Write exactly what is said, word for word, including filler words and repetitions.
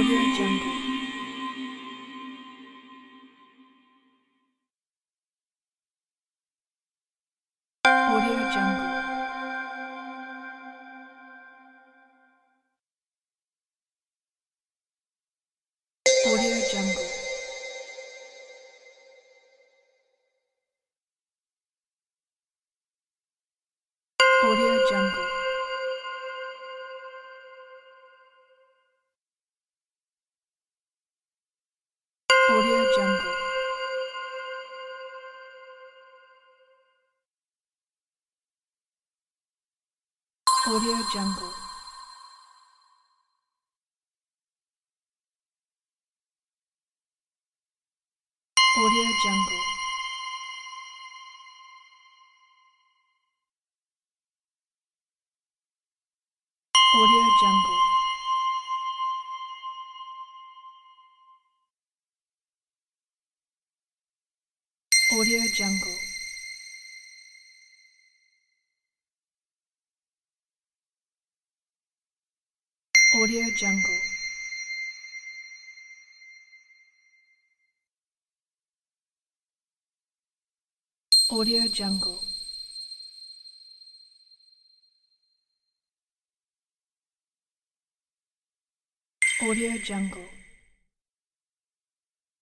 Audio Jungle. Audio Jungle. Audio Jungle. Audio Jungle. Audio Jungle. Audio Jungle. Audio Jungle. Audio Jungle. Audio Jungle. Audio Jungle. Audio Jungle. Audio Jungle.